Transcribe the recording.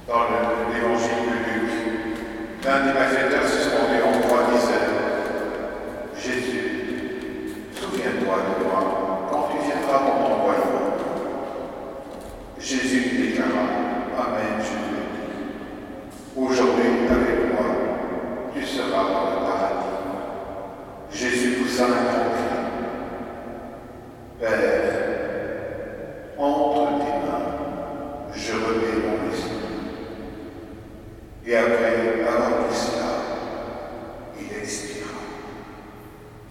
Dans l'évangile de Luc, l'un des malfaiteurs suspendu en croix disait: Jésus, souviens-toi de moi quand tu viendras dans ton royaume. Jésus lui déclara: Amen, je te le dis. Aujourd'hui, avec moi, tu seras dans le paradis. Jésus poussa un grand cri: Père, entre tes mains, je remets mon esprit. Et après